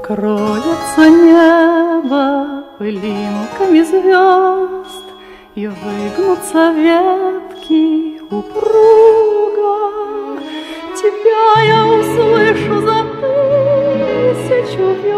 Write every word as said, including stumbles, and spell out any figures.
Покроется небо пылинками звезд, и выгнутся ветки упруго. Тебя я услышу за тысячу верст.